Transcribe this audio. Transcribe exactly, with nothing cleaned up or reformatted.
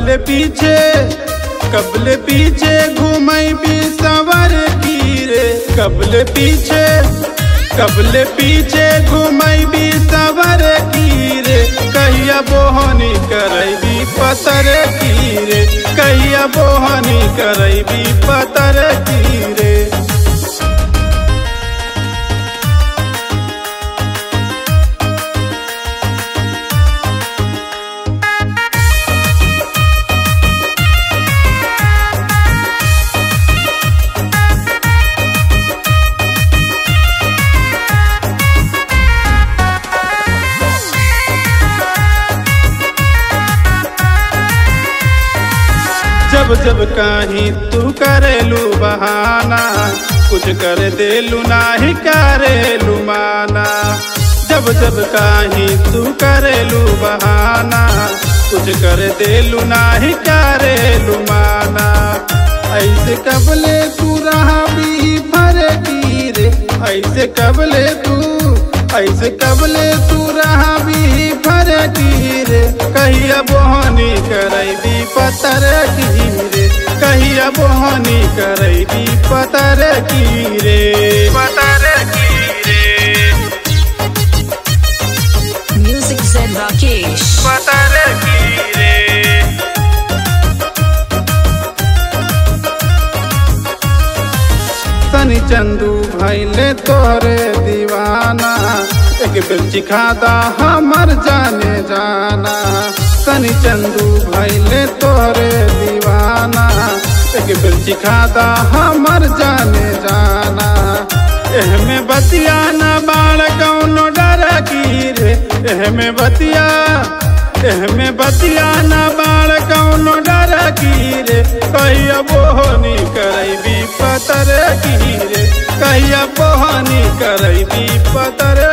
कबले पीछे कबले पीछे घूमई भी सवर की रे, कबले पीछे कबले पीछे घूमई भी सवर की रे, कहिया बोहनी करैबी पतर की रे, कहिया बोहनी करैबी पतर की रे। जब जब कहीं तू करेलू बहाना, कुछ कर देलू नाही करेलू माना। जब जब कहीं तू करेलू बहाना, कुछ कर देलू नाही करेलू माना। ऐसे कबले तू रहा भी फरकी रे, ऐसे कबले तू ऐसे कबले तू रहा भी फरकी रे, कहिया बोहनी करैबी पतर की रे, कहिया बोहनी करैबी पतर की रे, पतर की रे। Music Zen Rakesh. पतर की रे। सनी चंदू भैले तोरे दीवाना, एक बेर चिखादा हमर जाने जाना। सनी चंदू भैले तोरे दीवाना, एक बेर चिखादा हमर जाने जाना। एह में बतिया ना बाल कौनो डर की रे, एह में बतिया एह में बतिया ना बाल कौनो डर की रे, कहिया बोहनी करैबी पतर की रे, कहिया बोहनी करैबी पतर